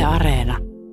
Areena.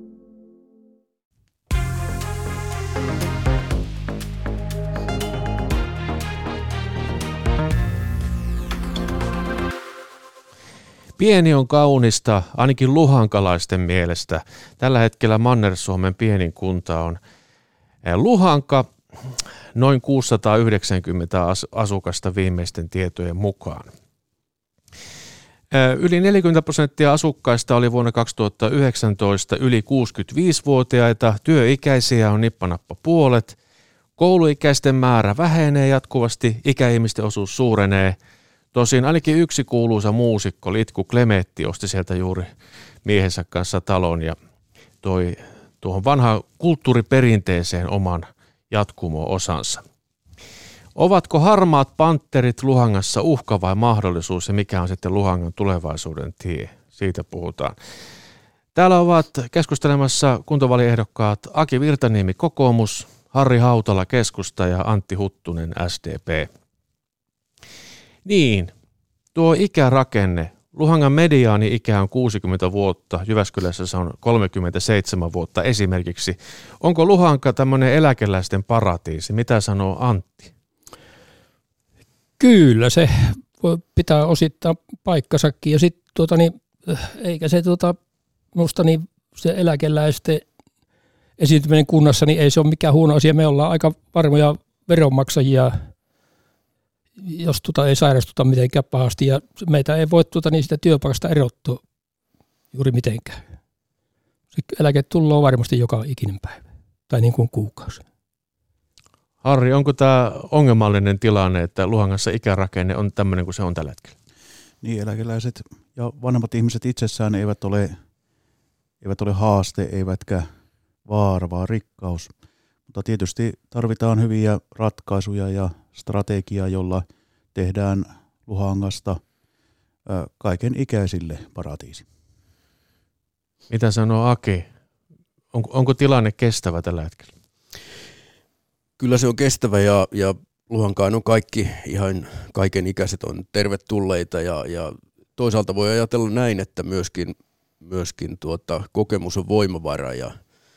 Pieni on kaunista, ainakin luhankalaisten mielestä. Tällä hetkellä Manner-Suomen pienin kunta on Luhanka, noin 690 asukasta viimeisten tietojen mukaan. Yli 40% asukkaista oli vuonna 2019 yli 65-vuotiaita, työikäisiä on nippanappa puolet, kouluikäisten määrä vähenee jatkuvasti, ikäihmisten osuus suurenee. Tosin ainakin yksi kuuluisa muusikko, Litku Klemetti, osti sieltä juuri miehensä kanssa talon ja toi tuohon vanhaan kulttuuriperinteeseen oman jatkumo-osansa. Ovatko harmaat pantterit Luhangassa uhka vai mahdollisuus ja mikä on sitten Luhangan tulevaisuuden tie? Siitä puhutaan. Täällä ovat keskustelemassa kuntavaaliehdokkaat Aki Virtaniemi kokoomus, Harri Hautala keskusta ja Antti Huttunen SDP. Niin, tuo ikärakenne. Luhangan mediaani-ikä on 60 vuotta, Jyväskylässä se on 37 vuotta esimerkiksi. Onko Luhanka tämmöinen eläkeläisten paratiisi? Mitä sanoo Antti? Kyllä, se pitää osittain paikkasakin ja sitten eikä se minusta niin se eläkeläisten esiintyminen kunnassa, niin ei se ole mikään huono asia. Me ollaan aika varmoja veronmaksajia, jos ei sairastuta mitenkään pahasti ja meitä ei voi sitä työpaikasta erottua juuri mitenkään. Se eläke tulee varmasti joka ikinen päivä tai niin kuin kuukausi. Harri, onko tämä ongelmallinen tilanne, että Luhangassa ikärakenne on tämmöinen kuin se on tällä hetkellä? Niin, eläkeläiset ja vanhemmat ihmiset itsessään eivät ole haaste, eivätkä vaara, vaan rikkaus. Mutta tietysti tarvitaan hyviä ratkaisuja ja strategiaa, jolla tehdään Luhangasta kaiken ikäisille paratiisi. Mitä sanoo Aki? Onko tilanne kestävä tällä hetkellä? Kyllä se on kestävä ja Luhankaan on kaikki, ihan kaiken ikäiset on tervetulleita ja toisaalta voi ajatella näin, että myöskin kokemus on voimavara ja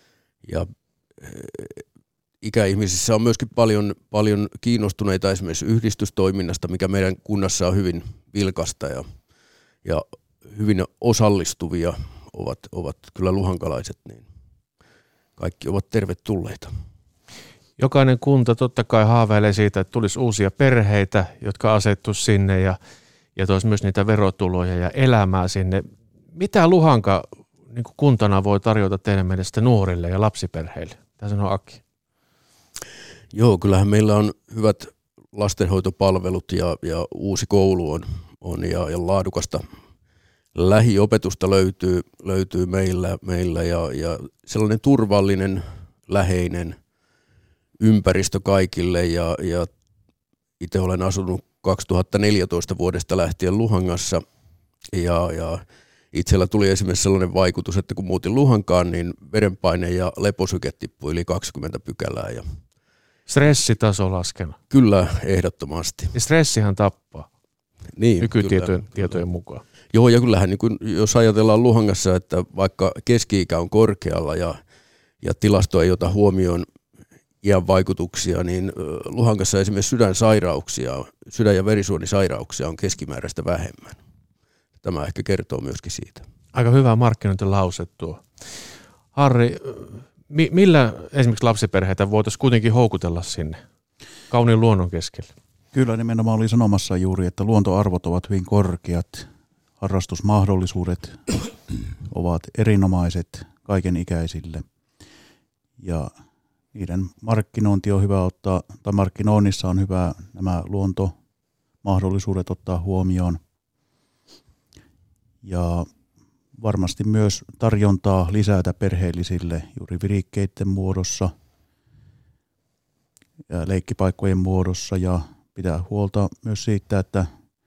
ikäihmisissä on myöskin paljon kiinnostuneita esimerkiksi yhdistystoiminnasta, mikä meidän kunnassa on hyvin vilkasta ja hyvin osallistuvia ovat kyllä luhankalaiset, niin kaikki ovat tervetulleita. Jokainen kunta totta kai haaveilee siitä, että tulisi uusia perheitä, jotka asettuisi sinne ja toisi myös niitä verotuloja ja elämää sinne. Mitä Luhanka niin kuin kuntana voi tarjota teidän mielestä nuorille ja lapsiperheille? Tämä sanoo Aki. Joo, kyllähän meillä on hyvät lastenhoitopalvelut ja uusi koulu on ja laadukasta lähiopetusta löytyy meillä ja sellainen turvallinen, läheinen ympäristö kaikille ja itse olen asunut 2014 vuodesta lähtien Luhangassa ja itsellä tuli esimerkiksi sellainen vaikutus, että kun muutin Luhankaan, niin verenpaine ja leposyke tippui yli 20 pykälää. Ja stressitaso laskenut. Kyllä, ehdottomasti. Ja stressihan tappaa niin, nykytietojen mukaan. Joo, ja kyllähän niin kun, jos ajatellaan Luhangassa, että vaikka keski-ikä on korkealla ja tilasto ei ota huomioon iän vaikutuksia, niin Luhangassa esimerkiksi sydän- ja verisuonisairauksia on keskimääräistä vähemmän. Tämä ehkä kertoo myöskin siitä. Aika hyvä markkinointilause tuo. Harri, millä esimerkiksi lapsiperheitä voitaisiin kuitenkin houkutella sinne kauniin luonnon keskelle? Kyllä, nimenomaan oli sanomassa juuri, että luontoarvot ovat hyvin korkeat, harrastusmahdollisuudet ovat erinomaiset kaikenikäisille ja niiden markkinointi on hyvä ottaa, tai markkinoinnissa on hyvä nämä luontomahdollisuudet ottaa huomioon. Ja varmasti myös tarjontaa lisätä perheellisille juuri virikkeiden muodossa ja leikkipaikkojen muodossa ja pitää huolta myös siitä, että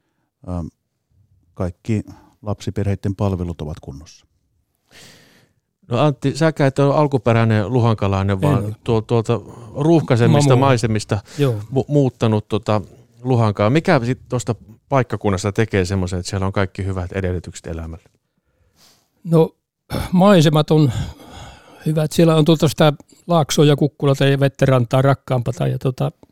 kaikki lapsiperheiden palvelut ovat kunnossa. No Antti, säkään et ole alkuperäinen luhankalainen, vaan tuolta ruuhkaisemmista maisemista muuttanut Luhankaa. Mikä sitten tuosta paikkakunnasta tekee semmoisen, että siellä on kaikki hyvät edellytykset elämälle? No maisemat on hyvät. Siellä on sitä laaksoa ja kukkulata ja vetterantaa rakkaampata. Ja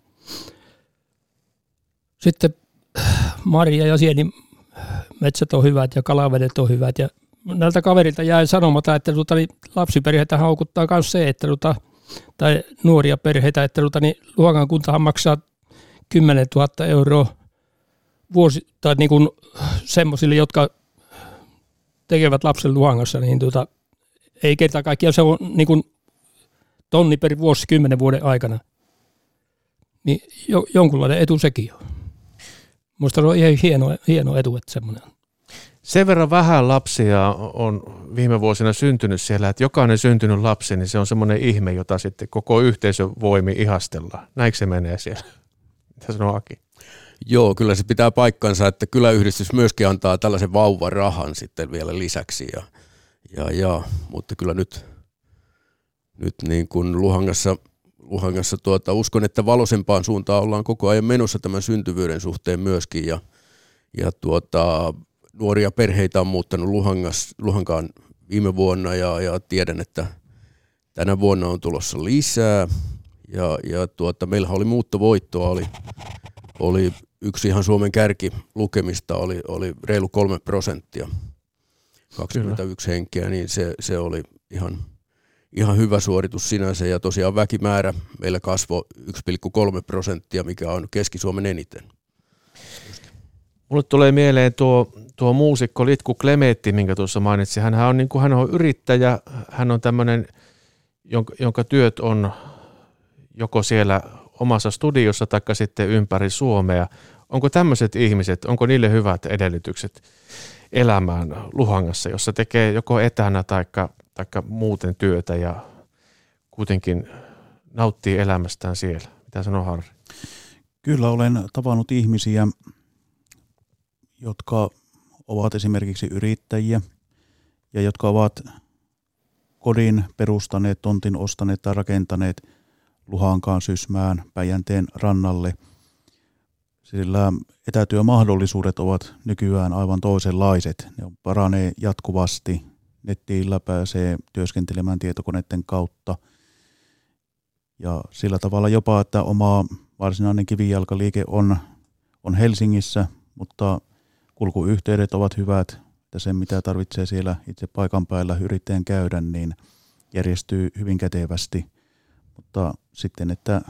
sitten marja- ja sienimetsät on hyvät ja kalavedet on hyvät. Ja näiltä kaverilta jäi sanomatta, että lapsiperheitä haukuttaa myös se, että tai nuoria perheitä, että Luhangan kuntahan maksaa 10 000 euroa vuosi, tai niin kuin semmoisille, jotka tekevät lapsen Luhangassa, niin ei kerta kaikkiaan se on niin kuin tonni per vuosi 10 vuoden aikana. Niin jonkunlainen etu sekin on. Minusta se on ihan hieno etu, että semmoinen on. Sen verran vähän lapsia on viime vuosina syntynyt siellä, että jokainen syntynyt lapsi, niin se on semmoinen ihme, jota sitten koko yhteisö voimi ihastella. Näinkö se menee siellä? Mitä sanoo Aki? Joo, kyllä se pitää paikkansa, että kyläyhdistys myöskin antaa tällaisen vauvarahan sitten vielä lisäksi. Mutta kyllä nyt niin kuin Luhangassa uskon, että valoisempaan suuntaan ollaan koko ajan menossa tämän syntyvyyden suhteen myöskin. Ja nuoria perheitä on muuttanut Luhankaan viime vuonna ja tiedän, että tänä vuonna on tulossa lisää. Meillähän oli muuttovoittoa, oli yksi ihan Suomen kärki lukemista, oli reilu 3%, 21 henkeä, niin se oli ihan hyvä suoritus sinänsä. Ja tosiaan väkimäärä meillä kasvoi 1,3%, mikä on Keski-Suomen eniten. Mulle tulee mieleen tuo muusikko Litku Klemetti, minkä tuossa mainitsin. Hän on yrittäjä, hän on tämmöinen, jonka työt on joko siellä omassa studiossa tai sitten ympäri Suomea. Onko tämmöiset ihmiset, onko niille hyvät edellytykset elämään Luhangassa, jossa tekee joko etänä tai muuten työtä ja kuitenkin nauttii elämästään siellä? Mitä sanoo Harri? Kyllä olen tavannut ihmisiä, jotka ovat esimerkiksi yrittäjiä ja jotka ovat kodin perustaneet, tontin ostaneet tai rakentaneet Luhankaan Sysmään Päijänteen rannalle, sillä etätyömahdollisuudet ovat nykyään aivan toisenlaiset. Ne paranee jatkuvasti, nettillä pääsee työskentelemään tietokoneiden kautta ja sillä tavalla jopa, että oma varsinainen kivijalkaliike on Helsingissä, mutta kulkuyhteydet ovat hyvät, että se mitä tarvitsee siellä itse paikan päällä yrittäjän käydä, niin järjestyy hyvin kätevästi. Mutta sitten, että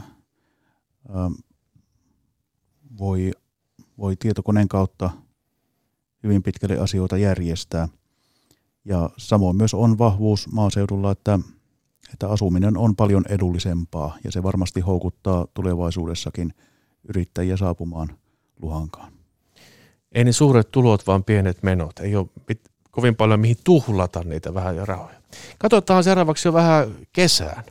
voi tietokoneen kautta hyvin pitkälle asioita järjestää. Ja samoin myös on vahvuus maaseudulla, että asuminen on paljon edullisempaa ja se varmasti houkuttaa tulevaisuudessakin yrittäjiä saapumaan Luhankaan. Ei ne suuret tulot, vaan pienet menot. Ei ole kovin paljon mihin tuhlata niitä vähän ja rahoja. Katsotaan seuraavaksi jo vähän kesään.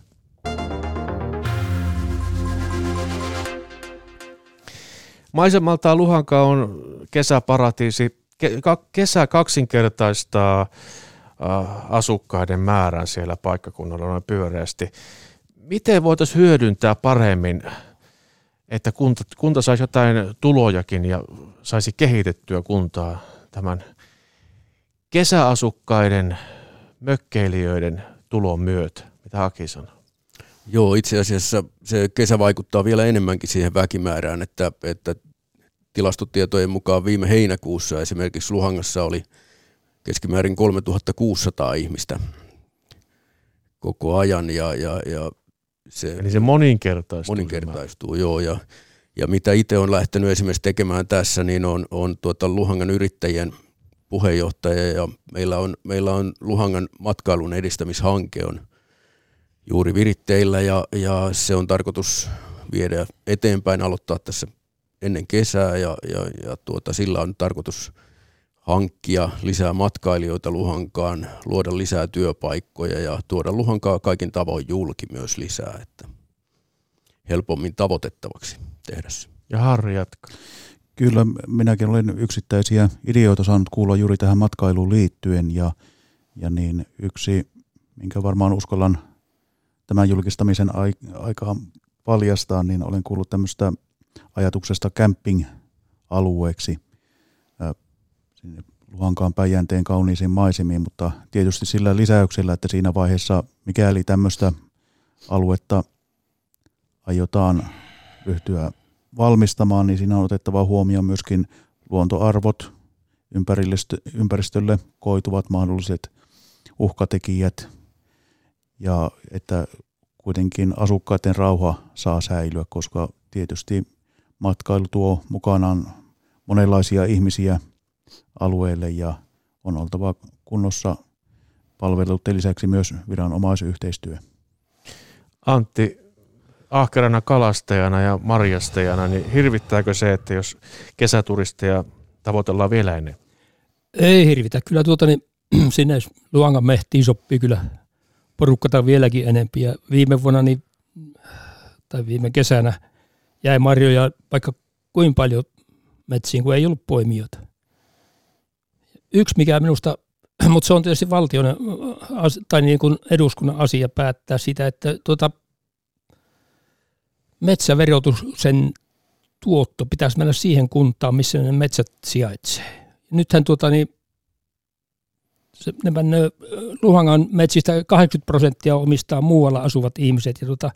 Maisemaltaan Luhanka on kesäparatiisi. Kesä kaksinkertaistaa asukkaiden määrän siellä paikkakunnalla noin pyöreästi. Miten voitaisiin hyödyntää paremmin, että kunta saisi jotain tulojakin ja saisi kehitettyä kuntaa tämän kesäasukkaiden, mökkeilijöiden tulon myötä? Mitä Aki sanoo? Joo, itse asiassa se kesä vaikuttaa vielä enemmänkin siihen väkimäärään, että tilastotietojen mukaan viime heinäkuussa esimerkiksi Luhangassa oli keskimäärin 3600 ihmistä koko ajan ja eli se moninkertaistuu, joo. Ja mitä itse on lähtenyt esimerkiksi tekemään tässä, niin on Luhangan yrittäjien puheenjohtaja ja meillä on Luhangan matkailun edistämishanke on juuri viritteillä ja se on tarkoitus viedä eteenpäin, aloittaa tässä ennen kesää ja sillä on tarkoitus hankkia lisää matkailijoita Luhankaan, luoda lisää työpaikkoja ja tuoda Luhankaa kaikin tavoin julki myös lisää, että helpommin tavoitettavaksi tehdä se. Ja Harri jatkaa. Kyllä, minäkin olen yksittäisiä ideoita saanut kuulla juuri tähän matkailuun liittyen ja niin yksi, minkä varmaan uskallan tämän julkistamisen aikaan paljastaa, niin olen kuullut tämmöistä ajatuksesta camping-alueeksi sinne Luhankaan Päijänteen kauniisiin maisemiin, mutta tietysti sillä lisäyksellä, että siinä vaiheessa, mikäli tämmöistä aluetta aiotaan ryhtyä valmistamaan, niin siinä on otettava huomioon myöskin luontoarvot, ympäristölle koituvat mahdolliset uhkatekijät ja että kuitenkin asukkaiden rauha saa säilyä, koska tietysti matkailu tuo mukanaan monenlaisia ihmisiä alueelle ja on oltava kunnossa palveluiden lisäksi myös viranomaisyhteistyö. Antti, ahkerana kalastajana ja marjastajana, niin hirvittääkö se, että jos kesäturisteja tavoitellaan vielä ennen? Ei hirvitä. Kyllä sinne Luhangan mehtiin sopii kyllä porukkata vieläkin enempi. Ja viime vuonna tai viime kesänä jäi marjoja vaikka kuinka paljon metsiin, kun ei ollut poimijoita. Yksi mikä minusta, mutta se on tietysti valtion tai niin kuin eduskunnan asia päättää sitä, että metsäverotuksen tuotto pitäisi mennä siihen kuntaan, missä ne metsät sijaitsee. Nythän ne menee Luhangan metsistä 80% omistaa muualla asuvat ihmiset ja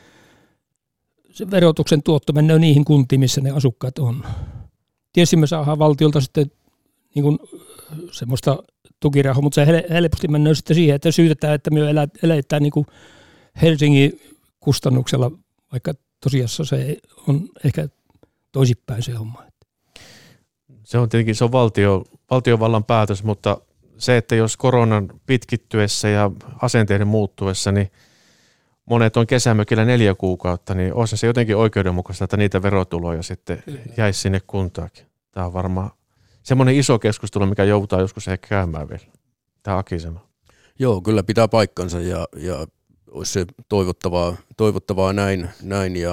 se verotuksen tuotto menee niihin kuntiin, missä ne asukkaat on. Tietysti me saadaan valtiolta sitten niin kuin semmoista tukirahaa, mutta se helposti menee sitten siihen, että syytetään, että me eletään niin kuin Helsingin kustannuksella, vaikka tosiasiassa se on ehkä toisinpäin se homma. Se on tietenkin valtiovallan päätös, mutta se, että jos koronan pitkittyessä ja asenteiden muuttuessa, niin monet on kesämökillä 4 kuukautta, niin olisi se jotenkin oikeudenmukaista, että niitä verotuloja sitten jäisi sinne kuntaakin. Tämä on varmaan semmoinen iso keskustelu, mikä joudutaan joskus ehkä käymään vielä. Tämä Aki sanoo. Joo, kyllä pitää paikkansa ja olisi se toivottavaa näin ja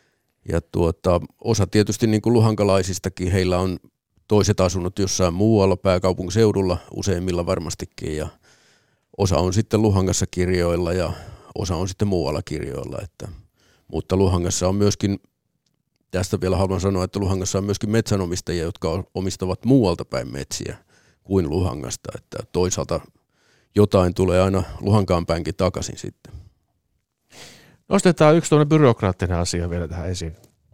osa tietysti niin kuin luhankalaisistakin, heillä on toiset asunnot jossain muualla pääkaupunkiseudulla useimmilla varmastikin ja osa on sitten Luhangassa kirjoilla ja osa on sitten muualla kirjoilla. Mutta Luhangassa on myöskin, tästä vielä haluan sanoa, että Luhangassa on myöskin metsänomistajia, jotka omistavat muualta päin metsiä kuin Luhangasta. Että toisaalta jotain tulee aina Luhankaan päinkin takaisin sitten. Nostetaan yksi tuollainen byrokraattinen asia vielä tähän esiin.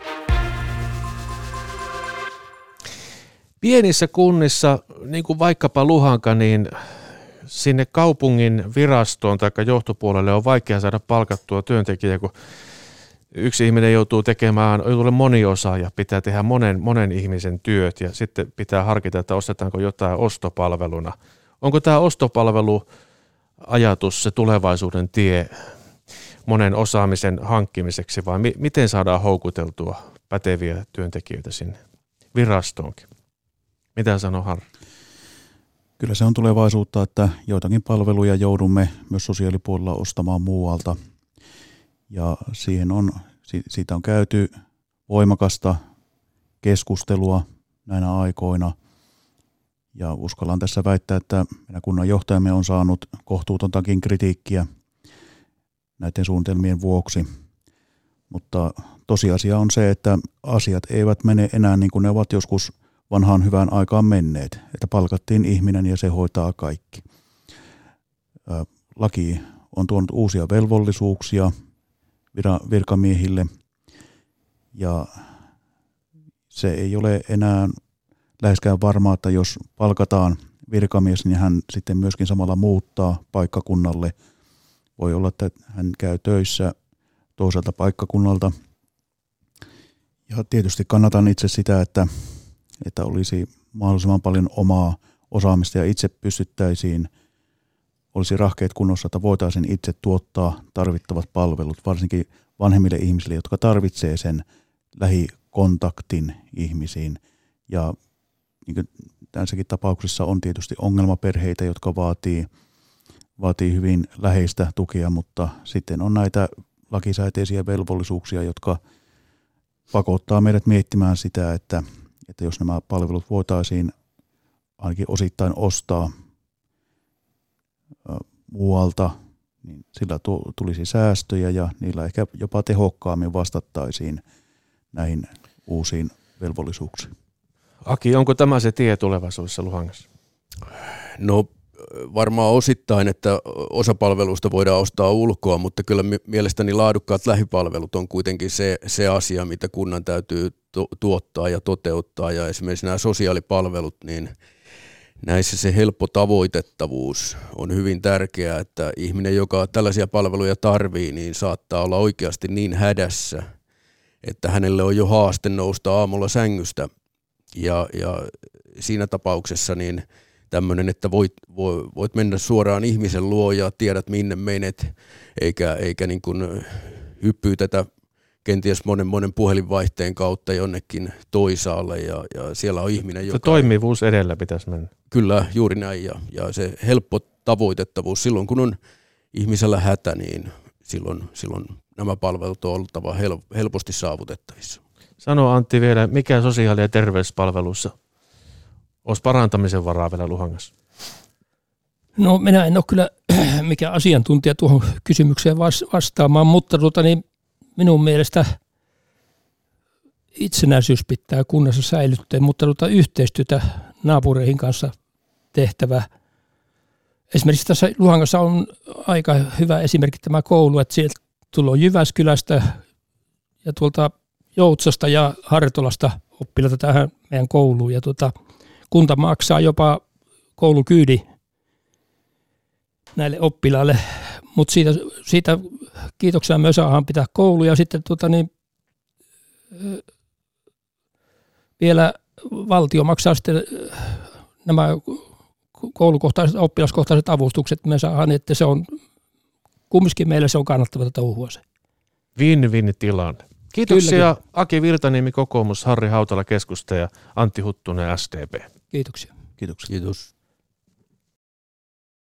Pienissä kunnissa, niin kuin vaikkapa Luhanka, niin sinne kaupungin virastoon tai johtopuolelle on vaikea saada palkattua työntekijää, kun yksi ihminen joutuu moniosaaja, pitää tehdä monen ihmisen työt ja sitten pitää harkita, että ostetaanko jotain ostopalveluna. Onko tämä ostopalveluajatus se tulevaisuuden tie monen osaamisen hankkimiseksi vai miten saadaan houkuteltua päteviä työntekijöitä sinne virastoonkin? Mitä sanoo Harri? Kyllä se on tulevaisuutta, että joitakin palveluja joudumme myös sosiaalipuolella ostamaan muualta. Ja siitä on käyty voimakasta keskustelua näinä aikoina. Ja uskallan tässä väittää, että meidän kunnanjohtajamme on saanut kohtuutontakin kritiikkiä näiden suunnitelmien vuoksi. Mutta tosiasia on se, että asiat eivät mene enää niin kuin ne ovat joskus vanhaan hyvään aikaan menneet, että palkattiin ihminen ja se hoitaa kaikki. Laki on tuonut uusia velvollisuuksia virkamiehille ja se ei ole enää läheskään varmaa, että jos palkataan virkamies, niin hän sitten myöskin samalla muuttaa paikkakunnalle. Voi olla, että hän käy töissä toiselta paikkakunnalta. Ja tietysti kannatan itse sitä, että olisi mahdollisimman paljon omaa osaamista ja itse pystyttäisiin, olisi rahkeet kunnossa, että voitaisiin itse tuottaa tarvittavat palvelut, varsinkin vanhemmille ihmisille, jotka tarvitsee sen lähikontaktin ihmisiin. Ja niin kuin tässäkin tapauksessa on tietysti ongelmaperheitä, jotka vaatii hyvin läheistä tukea, mutta sitten on näitä lakisääteisiä velvollisuuksia, jotka pakottaa meidät miettimään sitä, että jos nämä palvelut voitaisiin ainakin osittain ostaa muualta, niin sillä tulisi säästöjä ja niillä ehkä jopa tehokkaammin vastattaisiin näihin uusiin velvollisuuksiin. Aki, onko tämä se tie tulevaisuudessa Luhangassa? No varmaan osittain, että osa palveluista voidaan ostaa ulkoa, mutta kyllä mielestäni laadukkaat lähipalvelut on kuitenkin se asia, mitä kunnan täytyy tuottaa ja toteuttaa. Ja esimerkiksi nämä sosiaalipalvelut, niin näissä se helppo tavoitettavuus on hyvin tärkeää, että ihminen, joka tällaisia palveluja tarvii, niin saattaa olla oikeasti niin hädässä, että hänelle on jo haaste nousta aamulla sängystä. Ja siinä tapauksessa niin tämmöinen, että voit mennä suoraan ihmisen luo ja tiedät minne menet, eikä niin kuin hyppyytetä kenties monen puhelinvaihteen kautta jonnekin toisaalle ja siellä on ihminen, joka... Toimivuus edellä pitäisi mennä. Kyllä, juuri näin ja se helppo tavoitettavuus silloin, kun on ihmisellä hätä, niin silloin nämä palvelut on oltava helposti saavutettavissa. Sano Antti vielä, mikä sosiaali- ja terveyspalveluissa olisi parantamisen varaa vielä Luhangassa? No minä en ole kyllä mikään asiantuntija tuohon kysymykseen vastaamaan, mutta minun mielestä itsenäisyys pitää kunnassa säilyttää, mutta yhteistyötä naapureihin kanssa tehtävä. Esimerkiksi tässä Luhangassa on aika hyvä esimerkki tämä koulu, että sieltä tulee Jyväskylästä ja tuolta Joutsasta ja Hartolasta oppilaita tähän meidän kouluun. Ja kunta maksaa jopa koulukyydi näille oppilaille, mutta siitä kiitoksena me saadaan pitää kouluja. Ja sitten vielä valtio maksaa sitten nämä koulukohtaiset, oppilaskohtaiset avustukset. Me saadaan, että se on kumminkin meille se on kannattavaa touhua se. Win-win tilanne. Kiitoksia Aki Virtaniemi kokoomus, Harri Hautala keskusta ja Antti Huttunen SDP. Kiitoksia. Kiitoksia. Kiitos.